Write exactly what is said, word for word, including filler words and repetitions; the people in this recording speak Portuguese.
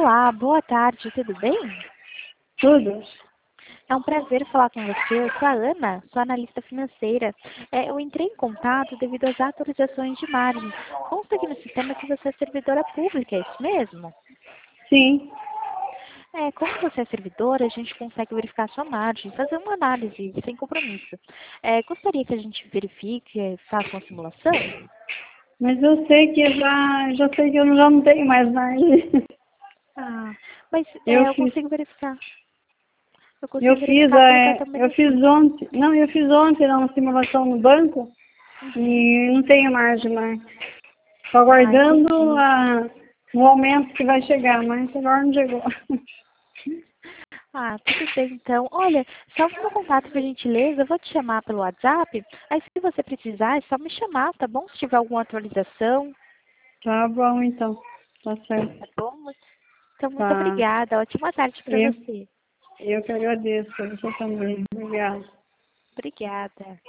Olá, boa tarde, tudo bem? Tudo? É um prazer falar com você. Eu sou a Ana, sou analista financeira. É, eu entrei em contato devido às atualizações de margem. Consta aqui no sistema que você é servidora pública, é isso mesmo? Sim. É, como você é servidora, a gente consegue verificar a sua margem, fazer uma análise sem compromisso. É, gostaria que a gente verifique, eh, faça uma simulação? Mas eu sei que já, já sei que eu já não tenho mais margem. Ah, mas Eu é, eu fiz, consigo verificar. Eu eu consigo fiz, verificar pelo é, cartão eu fiz benefício. ontem, não, eu fiz ontem uma simulação no banco Uhum. e não tenho margem mais. Estou Ah, aguardando entendi. a, o aumento que vai chegar, mas agora não chegou. Ah, tudo bem então. Olha, salve meu contato por gentileza, eu vou te chamar pelo WhatsApp. Aí se você precisar, é só me chamar, tá bom? Se tiver alguma atualização, Tá bom então, tá certo. tá bom? Então, muito Tá. obrigada. Ótima tarde para Eu, você. eu que agradeço, você também. Obrigada. Obrigada.